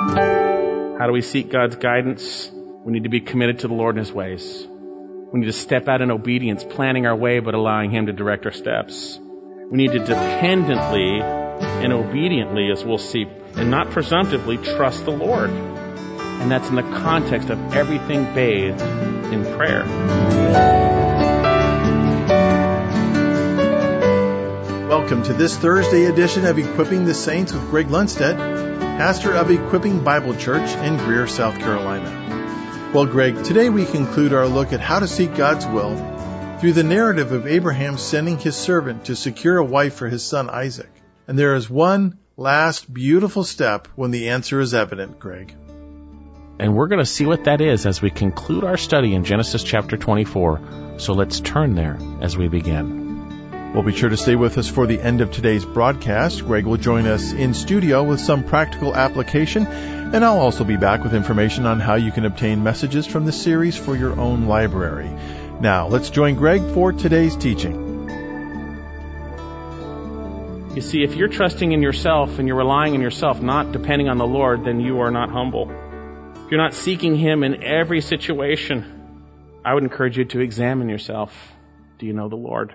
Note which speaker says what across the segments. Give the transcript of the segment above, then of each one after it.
Speaker 1: How do we seek God's guidance? We need to be committed to the Lord and His ways. We need to step out in obedience, planning our way but allowing Him to direct our steps. We need to dependently and obediently, as we'll see, and not presumptively, trust the Lord. And that's in the context of everything bathed in prayer.
Speaker 2: Welcome to this Thursday edition of Equipping the Saints with Greg Lundstedt, pastor of Equipping Bible Church in Greer, South Carolina. Well, Greg, today we conclude our look at how to seek God's will through the narrative of Abraham sending his servant to secure a wife for his son Isaac. And there is one last beautiful step when the answer is evident, Greg.
Speaker 1: And we're going to see what that is as we conclude our study in Genesis chapter 24. So let's turn there as we begin.
Speaker 2: Well, be sure to stay with us for the end of today's broadcast. Greg will join us in studio with some practical application, and I'll also be back with information on how you can obtain messages from the series for your own library. Now, let's join Greg for today's teaching.
Speaker 1: You see, if you're trusting in yourself and you're relying on yourself, not depending on the Lord, then you are not humble. If you're not seeking Him in every situation, I would encourage you to examine yourself. Do you know the Lord?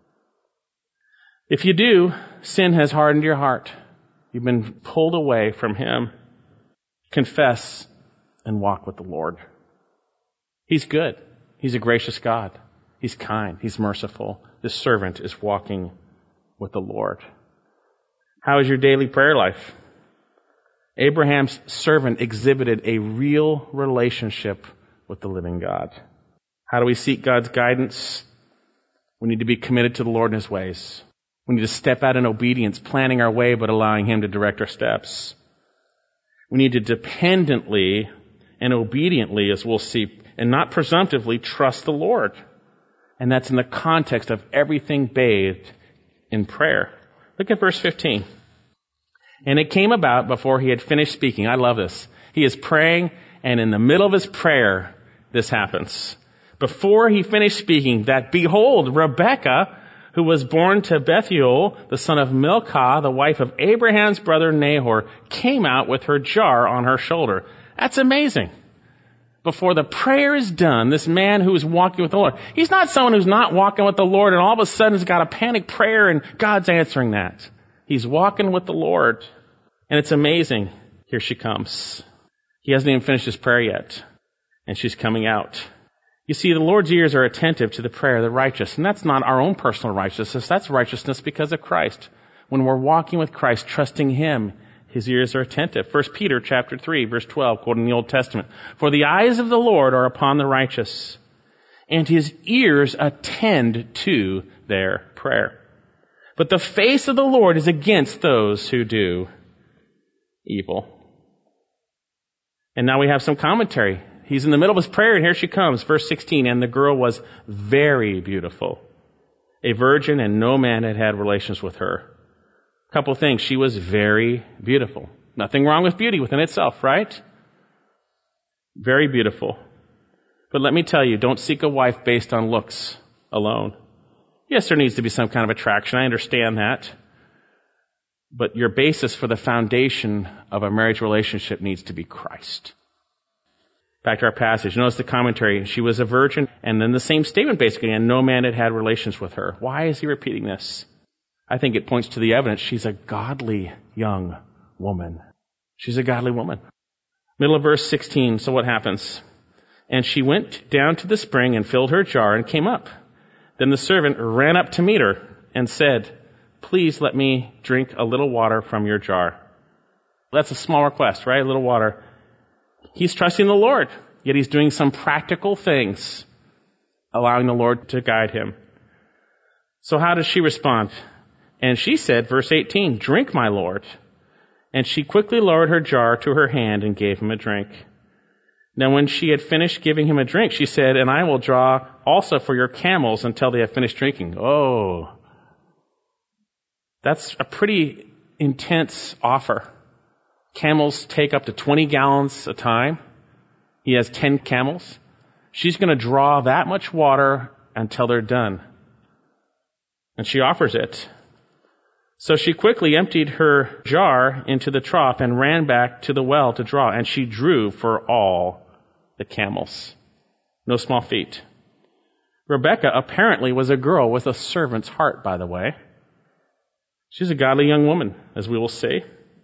Speaker 1: If you do, sin has hardened your heart. You've been pulled away from Him. Confess and walk with the Lord. He's good. He's a gracious God. He's kind. He's merciful. This servant is walking with the Lord. How is your daily prayer life? Abraham's servant exhibited a real relationship with the living God. How do we seek God's guidance? We need to be committed to the Lord and His ways. We need to step out in obedience, planning our way but allowing Him to direct our steps. We need to dependently and obediently, as we'll see, and not presumptively, trust the Lord. And that's in the context of everything bathed in prayer. Look at verse 15. And it came about before he had finished speaking. I love this. He is praying, and in the middle of his prayer, this happens. Before he finished speaking, that behold, Rebekah, who was born to Bethuel, the son of Milcah, the wife of Abraham's brother Nahor, came out with her jar on her shoulder. That's amazing. Before the prayer is done, this man who is walking with the Lord, he's not someone who's not walking with the Lord and all of a sudden has got a panic prayer and God's answering that. He's walking with the Lord. And it's amazing. Here she comes. He hasn't even finished his prayer yet. And she's coming out. You see, the Lord's ears are attentive to the prayer of the righteous. And that's not our own personal righteousness. That's righteousness because of Christ. When we're walking with Christ, trusting Him, His ears are attentive. 1 Peter chapter 3, verse 12, quoting the Old Testament. For the eyes of the Lord are upon the righteous, and His ears attend to their prayer. But the face of the Lord is against those who do evil. And now we have some commentary. He's in the middle of his prayer, and here she comes. Verse 16, and the girl was very beautiful, a virgin, and no man had had relations with her. A couple of things. She was very beautiful. Nothing wrong with beauty within itself, right? Very beautiful. But let me tell you, don't seek a wife based on looks alone. Yes, there needs to be some kind of attraction. I understand that. But your basis for the foundation of a marriage relationship needs to be Christ. Back to our passage. Notice the commentary. She was a virgin, and then the same statement basically, and no man had had relations with her. Why is he repeating this? I think it points to the evidence. She's a godly young woman. She's a godly woman. Middle of verse 16. So what happens? And she went down to the spring and filled her jar and came up. Then the servant ran up to meet her and said, please let me drink a little water from your jar. That's a small request, right? A little water. He's trusting the Lord, yet he's doing some practical things, allowing the Lord to guide him. So how does she respond? And she said, verse 18, drink, my Lord. And she quickly lowered her jar to her hand and gave him a drink. Now when she had finished giving him a drink, she said, and I will draw also for your camels until they have finished drinking. Oh, that's a pretty intense offer. Camels take up to 20 gallons a time. He has 10 camels. She's going to draw that much water until they're done. And she offers it. So she quickly emptied her jar into the trough and ran back to the well to draw, and she drew for all the camels. No small feat. Rebekah apparently was a girl with a servant's heart, by the way. She's a godly young woman, as we will see.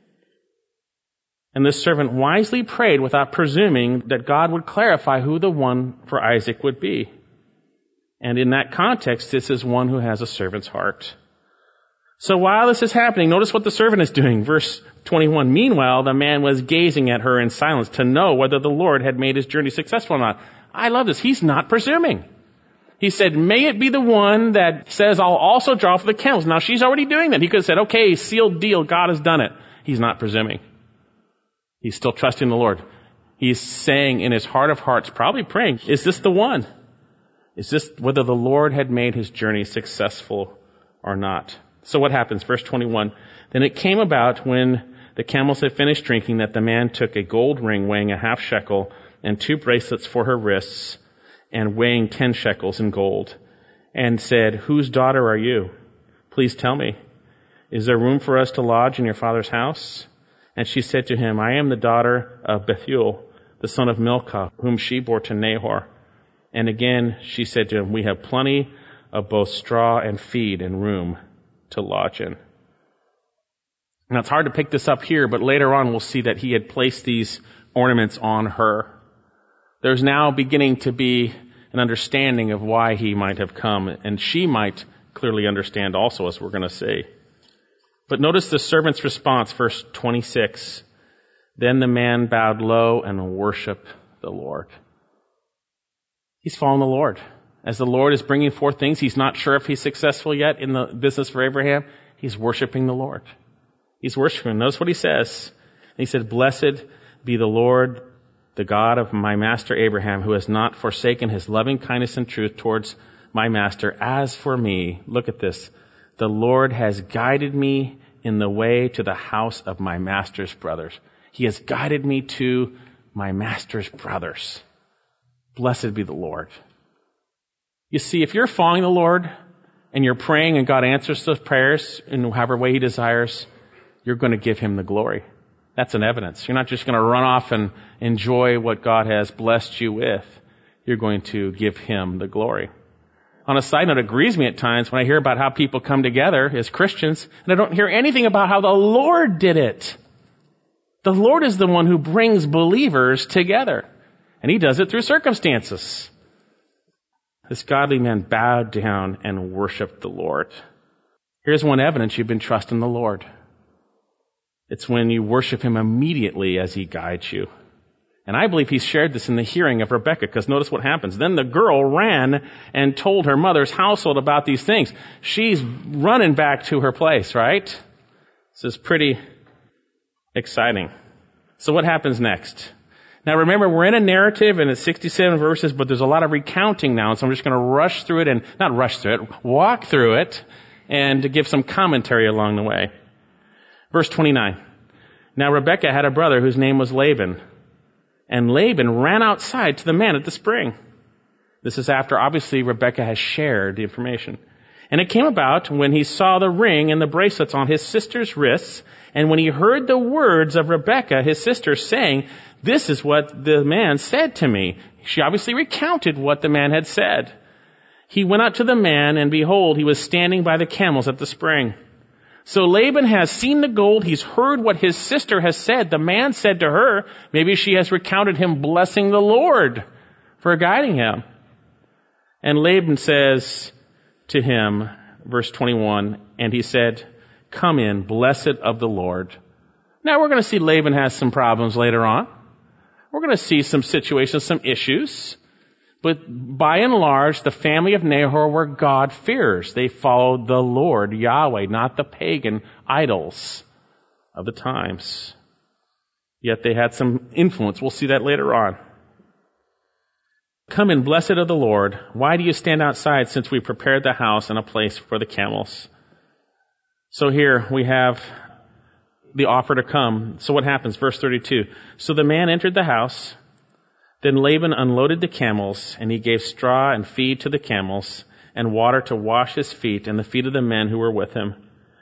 Speaker 1: And this servant wisely prayed without presuming that God would clarify who the one for Isaac would be. And in that context, this is one who has a servant's heart. So while this is happening, notice what the servant is doing. Verse 21, meanwhile, the man was gazing at her in silence to know whether the Lord had made his journey successful or not. I love this. He's not presuming. He said, may it be the one that says, I'll also draw for the camels. Now, she's already doing that. He could have said, okay, sealed deal. God has done it. He's not presuming. He's still trusting the Lord. He's saying in his heart of hearts, probably praying, is this the one? Is this whether the Lord had made his journey successful or not? So what happens? Verse 21. Then it came about when the camels had finished drinking that the man took a gold ring weighing a half shekel and 2 bracelets for her wrists and weighing 10 shekels in gold and said, whose daughter are you? Please tell me. Is there room for us to lodge in your father's house? And she said to him, I am the daughter of Bethuel, the son of Milcah, whom she bore to Nahor. And again she said to him, we have plenty of both straw and feed and room to lodge in. Now it's hard to pick this up here, but later on we'll see that he had placed these ornaments on her. There's now beginning to be an understanding of why he might have come, and she might clearly understand also, as we're going to see. But notice the servant's response, verse 26. Then the man bowed low and worshiped the Lord. He's following the Lord. As the Lord is bringing forth things, he's not sure if he's successful yet in the business for Abraham. He's worshiping the Lord. He's worshiping. Notice what he says. He said, blessed be the Lord, the God of my master Abraham, who has not forsaken his loving kindness and truth towards my master. As for me, look at this. The Lord has guided me in the way to the house of my master's brothers. He has guided me to my master's brothers. Blessed be the Lord. You see, if you're following the Lord and you're praying and God answers those prayers in however way he desires, you're going to give him the glory. That's an evidence. You're not just going to run off and enjoy what God has blessed you with. You're going to give him the glory. On a side note, it grieves me at times when I hear about how people come together as Christians and I don't hear anything about how the Lord did it. The Lord is the one who brings believers together, and he does it through circumstances. This godly man bowed down and worshiped the Lord. Here's one evidence you've been trusting the Lord. It's when you worship him immediately as he guides you. And I believe he shared this in the hearing of Rebekah, because notice what happens. Then the girl ran and told her mother's household about these things. She's running back to her place, right? This is pretty exciting. So what happens next? Now remember, we're in a narrative and it's 67 verses, but there's a lot of recounting now, and so I'm just going to walk through it and to give some commentary along the way. Verse 29. Now Rebekah had a brother whose name was Laban, and Laban ran outside to the man at the spring. This is after, obviously, Rebekah has shared the information. And it came about when he saw the ring and the bracelets on his sister's wrists, and when he heard the words of Rebekah, his sister, saying, this is what the man said to me. She obviously recounted what the man had said. He went out to the man, and behold, he was standing by the camels at the spring. So Laban has seen the gold. He's heard what his sister has said. The man said to her, maybe she has recounted him blessing the Lord for guiding him. And Laban says to him, verse 21, and he said, come in, blessed of the Lord. Now we're going to see Laban has some problems later on. We're going to see some situations, some issues. But by and large, the family of Nahor were God-fearers. They followed the Lord, Yahweh, not the pagan idols of the times. Yet they had some influence. We'll see that later on. Come in, blessed of the Lord. Why do you stand outside, since we prepared the house and a place for the camels? So here we have the offer to come. So what happens? Verse 32. So the man entered the house. Then Laban unloaded the camels, and he gave straw and feed to the camels, and water to wash his feet and the feet of the men who were with him.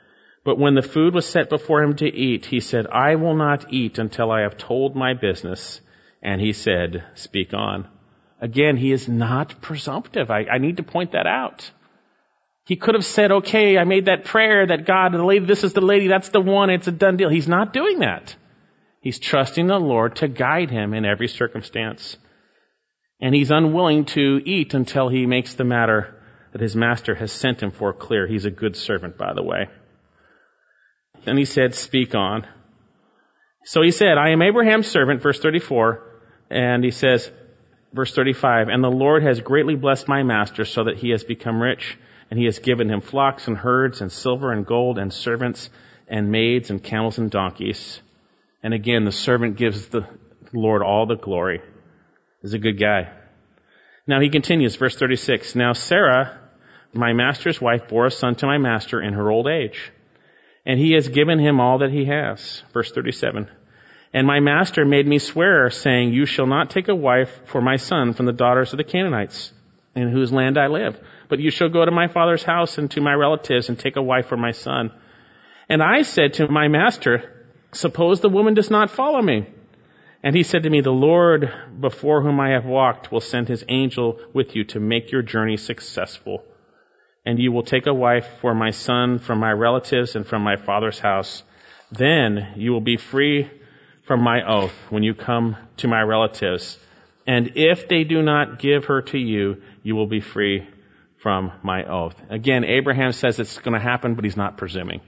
Speaker 1: But when the food was set before him to eat, he said, I will not eat until I have told my business. And he said, speak on. Again, he is not presumptive. I need to point that out. He could have said, okay, I made that prayer that God, the lady, this is the lady, that's the one, it's a done deal. He's not doing that. He's trusting the Lord to guide him in every circumstance. And he's unwilling to eat until he makes the matter that his master has sent him for clear. He's a good servant, by the way. And he said, speak on. So he said, I am Abraham's servant, verse 34. And he says, verse 35, and the Lord has greatly blessed my master so that he has become rich. And he has given him flocks and herds and silver and gold and servants and maids and camels and donkeys. And again, the servant gives the Lord all the glory. He's a good guy. Now he continues, verse 36. Now Sarah, my master's wife, bore a son to my master in her old age. And he has given him all that he has. Verse 37. And my master made me swear, saying, you shall not take a wife for my son from the daughters of the Canaanites, in whose land I live. But you shall go to my father's house and to my relatives and take a wife for my son. And I said to my master, suppose the woman does not follow me. And he said to me, the Lord before whom I have walked will send his angel with you to make your journey successful. And you will take a wife for my son from my relatives and from my father's house. Then you will be free from my oath when you come to my relatives. And if they do not give her to you, you will be free from my oath. Again, Abraham says it's going to happen, but he's not presuming.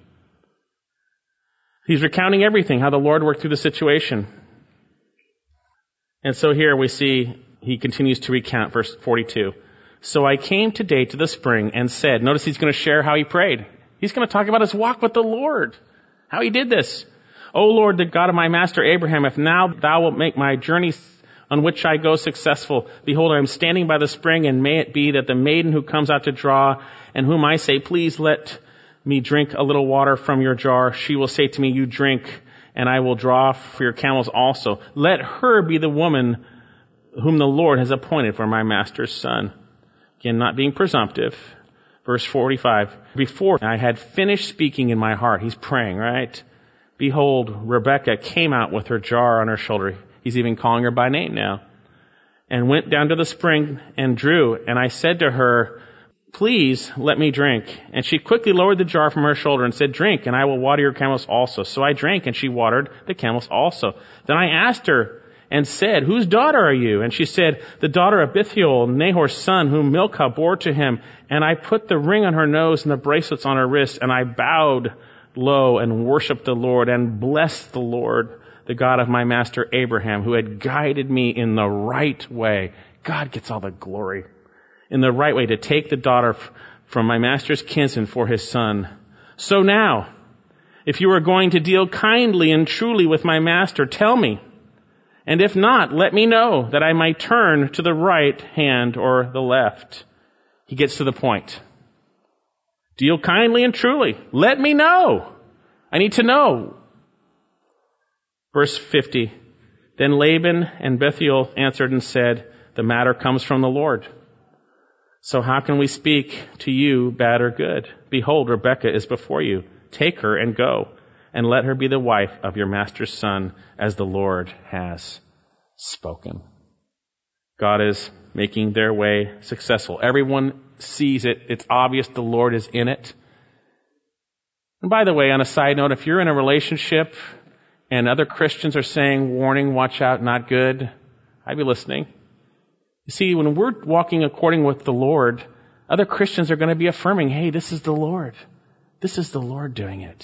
Speaker 1: He's recounting everything, how the Lord worked through the situation. And so here we see he continues to recount, verse 42. So I came today to the spring and said, notice he's going to share how he prayed. He's going to talk about his walk with the Lord, how he did this. O Lord, the God of my master Abraham, if now thou wilt make my journey on which I go successful, behold, I am standing by the spring, and may it be that the maiden who comes out to draw, and whom I say, please let me drink a little water from your jar, she will say to me, you drink, and I will draw for your camels also. Let her be the woman whom the Lord has appointed for my master's son. Again, not being presumptive. Verse 45, before I had finished speaking in my heart, he's praying, right? Behold, Rebekah came out with her jar on her shoulder. He's even calling her by name now. And went down to the spring and drew. And I said to her, please let me drink. And she quickly lowered the jar from her shoulder and said, drink, and I will water your camels also. So I drank, and she watered the camels also. Then I asked her and said, whose daughter are you? And she said, the daughter of Bethuel, Nahor's son, whom Milcah bore to him. And I put the ring on her nose and the bracelets on her wrist, and I bowed low and worshiped the Lord and blessed the Lord, the God of my master Abraham, who had guided me in the right way. God gets all the glory. In the right way to take the daughter from my master's kinsman for his son. So now, if you are going to deal kindly and truly with my master, tell me. And if not, let me know that I might turn to the right hand or the left. He gets to the point. Deal kindly and truly. Let me know. I need to know. Verse 50. Then Laban and Bethuel answered and said, the matter comes from the Lord. So how can we speak to you bad or good? Behold, Rebekah is before you. Take her and go, and let her be the wife of your master's son, as the Lord has spoken. God is making their way successful. Everyone sees it. It's obvious the Lord is in it. And by the way, on a side note, if you're in a relationship and other Christians are saying, warning, watch out, not good, I'd be listening. You see, when we're walking according with the Lord, other Christians are going to be affirming, hey, this is the Lord. This is the Lord doing it.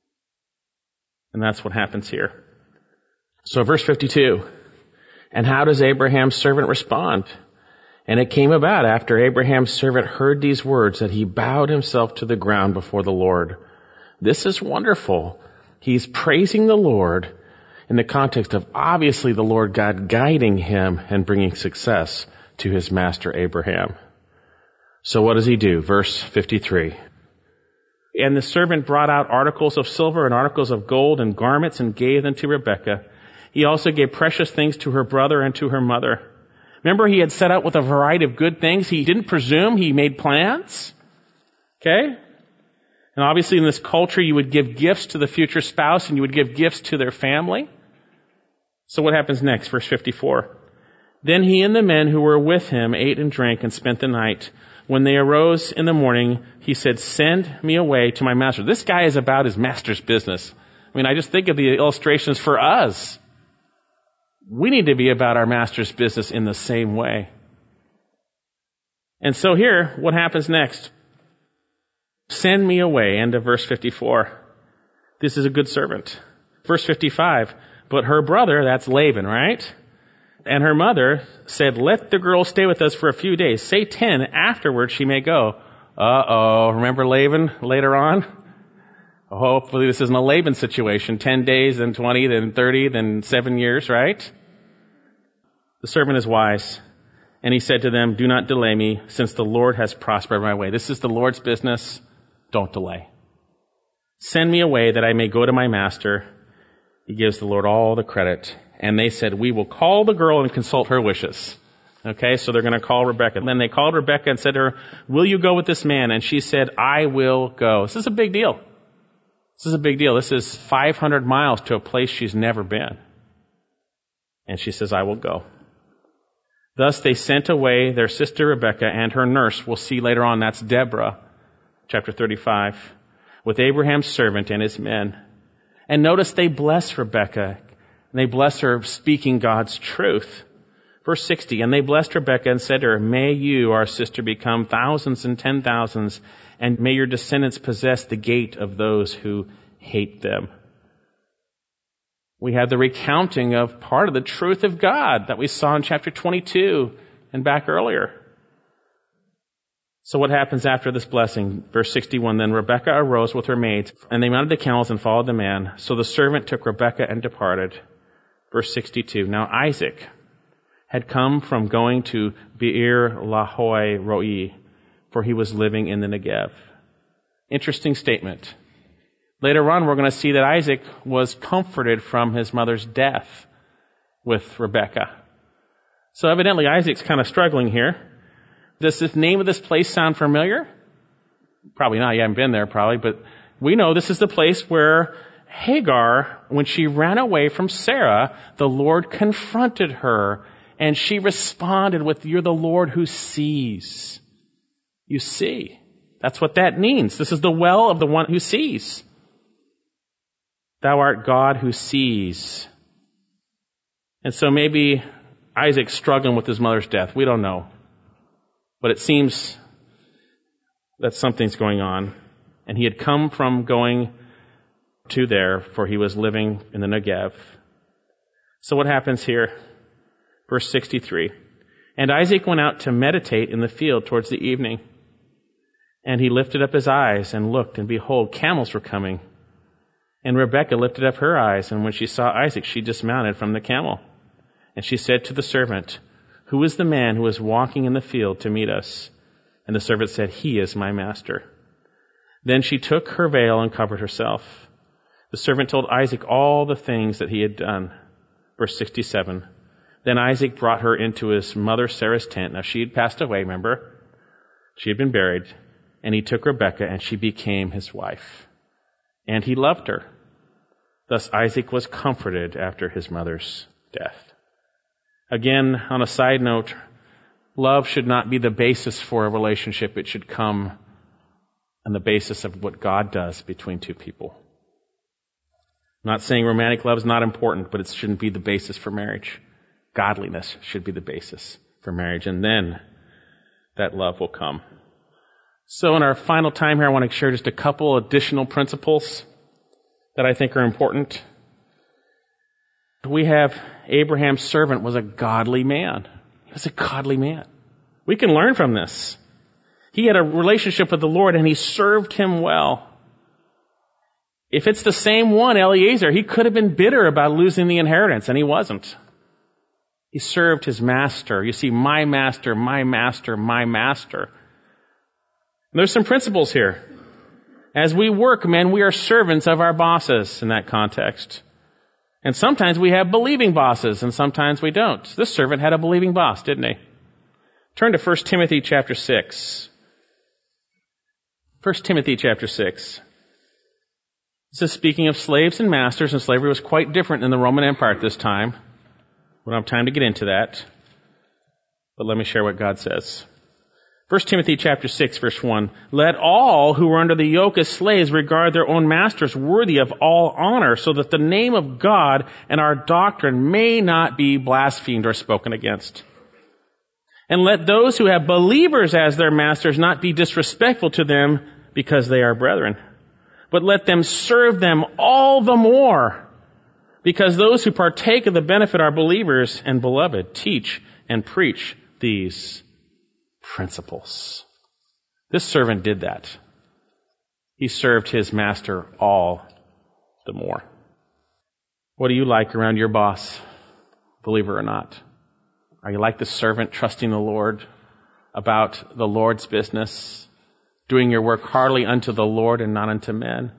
Speaker 1: And that's what happens here. So verse 52. And how does Abraham's servant respond? And it came about after Abraham's servant heard these words that he bowed himself to the ground before the Lord. This is wonderful. He's praising the Lord in the context of obviously the Lord God guiding him and bringing success to his master Abraham. So what does he do? Verse 53. And the servant brought out articles of silver and articles of gold and garments and gave them to Rebekah. He also gave precious things to her brother and to her mother. Remember, he had set out with a variety of good things. He didn't presume. He made plans. Okay? And And obviously in this culture, you would give gifts to the future spouse and you would give gifts to their family. So what happens next? Verse 54. Then he and the men who were with him ate and drank and spent the night. When they arose in the morning, he said, send me away to my master. This guy is about his master's business. I mean, I just think of the illustrations for us. We need to be about our master's business in the same way. And so here, what happens next? Send me away. End of verse 54. This is a good servant. Verse 55. But her brother, that's Laban, right? And her mother said, let the girl stay with us for a few days. Say 10. Afterwards she may go. Uh-oh. Remember Laban later on? Hopefully this isn't a Laban situation. 10 days, then 20, then 30, then 7 years, right? The servant is wise. And he said to them, do not delay me, since the Lord has prospered my way. This is the Lord's business. Don't delay. Send me away that I may go to my master. He gives the Lord all the credit. And they said, we will call the girl and consult her wishes. Okay, so they're going to call Rebekah. And then they called Rebekah and said to her, will you go with this man? And she said, I will go. This is a big deal. This is a big deal. This is 500 miles to a place she's never been. And she says, I will go. Thus they sent away their sister Rebekah and her nurse. We'll see later on, that's Deborah, chapter 35, with Abraham's servant and his men. And notice they bless Rebekah. And they bless her speaking God's truth. Verse 60, and they blessed Rebekah and said to her, may you, our sister, become thousands and 10,000s, and may your descendants possess the gate of those who hate them. We have the recounting of part of the truth of God that we saw in chapter 22 and back earlier. So what happens after this blessing? Verse 61, then Rebekah arose with her maids, and they mounted the camels and followed the man. So the servant took Rebekah and departed. Verse 62, now Isaac had come from going to Beer Lahai Roi, for he was living in the Negev. Interesting statement. Later on, we're going to see that Isaac was comforted from his mother's death with Rebekah. So evidently, Isaac's kind of struggling here. Does the name of this place sound familiar? Probably not. You haven't been there probably, but we know this is the place where Hagar, when she ran away from Sarah, the Lord confronted her, and she responded with, you're the Lord who sees. You see. That's what that means. This is the well of the one who sees. Thou art God who sees. And so maybe Isaac's struggling with his mother's death. We don't know. But it seems that something's going on. And he had come from going to there, for he was living in the Negev. So what happens here? Verse 63. And Isaac went out to meditate in the field towards the evening. And he lifted up his eyes and looked, and behold, camels were coming. And Rebekah lifted up her eyes, and when she saw Isaac, she dismounted from the camel. And she said to the servant, who is the man who is walking in the field to meet us? And the servant said, he is my master. Then she took her veil and covered herself. The servant told Isaac all the things that he had done. Verse 67. Then Isaac brought her into his mother Sarah's tent. Now she had passed away, remember? She had been buried. And he took Rebekah, and she became his wife. And he loved her. Thus Isaac was comforted after his mother's death. Again, on a side note, love should not be the basis for a relationship. It should come on the basis of what God does between two people. I'm not saying romantic love is not important, but it shouldn't be the basis for marriage. Godliness should be the basis for marriage, and then that love will come. So in our final time here, I want to share just a couple additional principles that I think are important. We have Abraham's servant was a godly man. He was a godly man. We can learn from this. He had a relationship with the Lord, and he served him well. If it's the same one, Eliezer, he could have been bitter about losing the inheritance, and he wasn't. He served his master. You see, my master, my master, my master. And there's some principles here. As we work, men, we are servants of our bosses in that context. And sometimes we have believing bosses, and sometimes we don't. This servant had a believing boss, didn't he? Turn to 1 Timothy chapter 6. 1 Timothy chapter 6. This is speaking of slaves and masters, and slavery was quite different in the Roman Empire at this time. We don't have time to get into that. But let me share what God says. 1 Timothy chapter 6, verse 1. Let all who are under the yoke as slaves regard their own masters worthy of all honor, so that the name of God and our doctrine may not be blasphemed or spoken against. And let those who have believers as their masters not be disrespectful to them because they are brethren, but let them serve them all the more, because those who partake of the benefit are believers and beloved. Teach and preach these principles. This servant did that. He served his master all the more. What do you like around your boss, believer or not? Are you like the servant, trusting the Lord about the Lord's business, doing your work heartily unto the Lord and not unto men?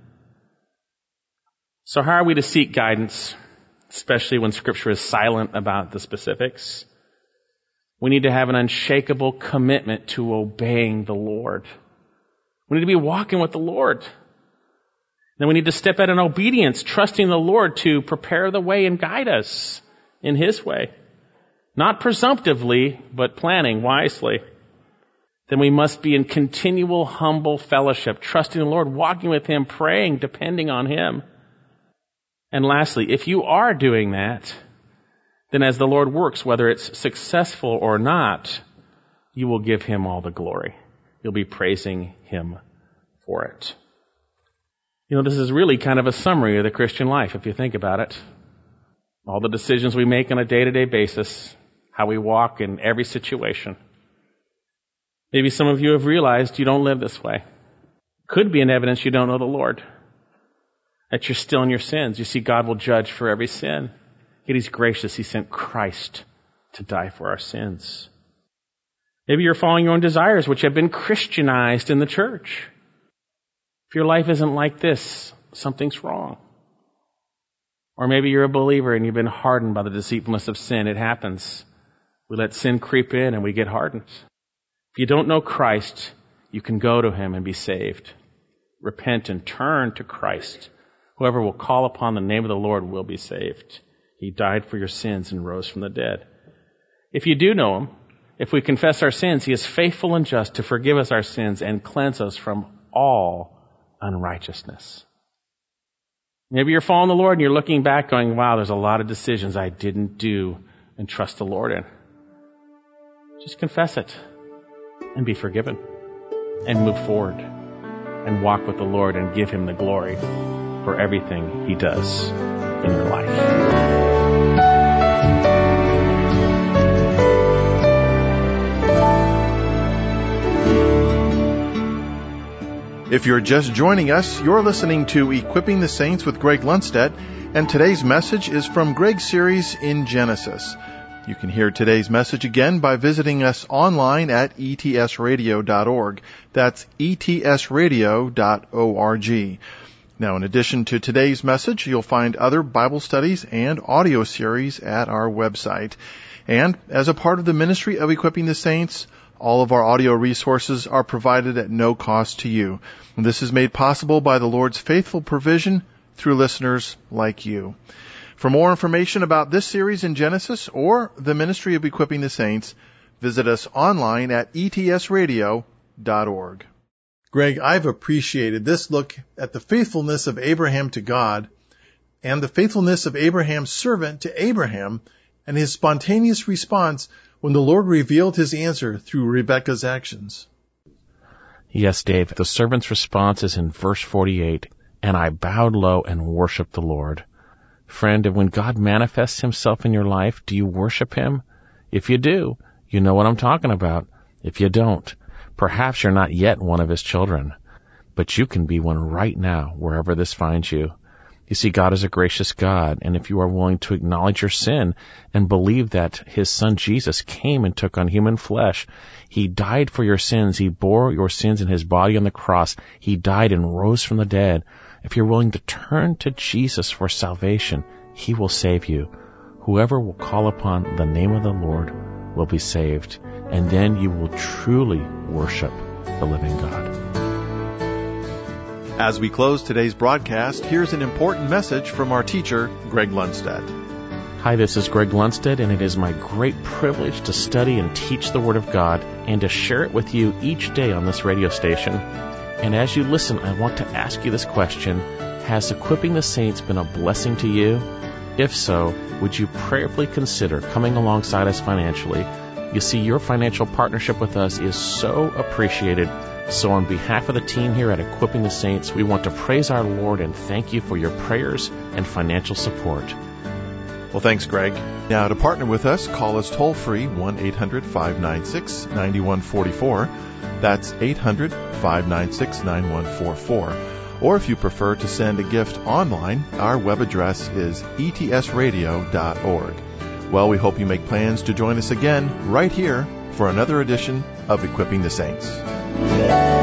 Speaker 1: So how are we to seek guidance, especially when Scripture is silent about the specifics? We need to have an unshakable commitment to obeying the Lord. We need to be walking with the Lord. Then we need to step out in obedience, trusting the Lord to prepare the way and guide us in His way. Not presumptively, but planning wisely. Then we must be in continual humble fellowship, trusting the Lord, walking with Him, praying, depending on Him. And lastly, if you are doing that, then as the Lord works, whether it's successful or not, you will give Him all the glory. You'll be praising Him for it. You know, this is really kind of a summary of the Christian life, if you think about it. All the decisions we make on a day-to-day basis, how we walk in every situation. Maybe some of you have realized you don't live this way. Could be an evidence you don't know the Lord, that you're still in your sins. You see, God will judge for every sin. Yet He's gracious. He sent Christ to die for our sins. Maybe you're following your own desires, which have been Christianized in the church. If your life isn't like this, something's wrong. Or maybe you're a believer and you've been hardened by the deceitfulness of sin. It happens. We let sin creep in and we get hardened. If you don't know Christ, you can go to Him and be saved. Repent and turn to Christ. Whoever will call upon the name of the Lord will be saved. He died for your sins and rose from the dead. If you do know Him, if we confess our sins, He is faithful and just to forgive us our sins and cleanse us from all unrighteousness. Maybe you're following the Lord and you're looking back going, wow, there's a lot of decisions I didn't do and trust the Lord in. Just confess it and be forgiven and move forward and walk with the Lord and give Him the glory for everything He does in your life.
Speaker 2: If you're just joining us, you're listening to Equipping the Saints with Greg Lundstedt, and today's message is from Greg's series in Genesis. You can hear today's message again by visiting us online at etsradio.org. That's etsradio.org. Now, in addition to today's message, you'll find other Bible studies and audio series at our website. And as a part of the ministry of Equipping the Saints, all of our audio resources are provided at no cost to you. And this is made possible by the Lord's faithful provision through listeners like you. For more information about this series in Genesis or the ministry of Equipping the Saints, visit us online at etsradio.org. Greg, I've appreciated this look at the faithfulness of Abraham to God and the faithfulness of Abraham's servant to Abraham and his spontaneous response when the Lord revealed His answer through Rebekah's actions.
Speaker 1: Yes, Dave. The servant's response is in verse 48, and I bowed low and worshiped the Lord. Friend, when God manifests Himself in your life, do you worship Him? If you do, you know what I'm talking about. If you don't, perhaps you're not yet one of His children, but you can be one right now, wherever this finds you. You see, God is a gracious God, and if you are willing to acknowledge your sin and believe that His Son Jesus came and took on human flesh, He died for your sins, He bore your sins in His body on the cross, He died and rose from the dead. If you're willing to turn to Jesus for salvation, He will save you. Whoever will call upon the name of the Lord will be saved, and then you will truly worship the living God.
Speaker 2: As we close today's broadcast, here's an important message from our teacher, Greg Lundstedt.
Speaker 1: Hi, this is Greg Lundstedt, and it is my great privilege to study and teach the Word of God and to share it with you each day on this radio station. And as you listen, I want to ask you this question: has Equipping the Saints been a blessing to you? If so, would you prayerfully consider coming alongside us financially? You see, your financial partnership with us is so appreciated. So on behalf of the team here at Equipping the Saints, we want to praise our Lord and thank you for your prayers and financial support.
Speaker 2: Well, thanks, Greg. Now, to partner with us, call us toll-free, 1-800-596-9144. That's 800-596-9144. Or if you prefer to send a gift online, our web address is etsradio.org. Well, we hope you make plans to join us again right here for another edition of Equipping the Saints.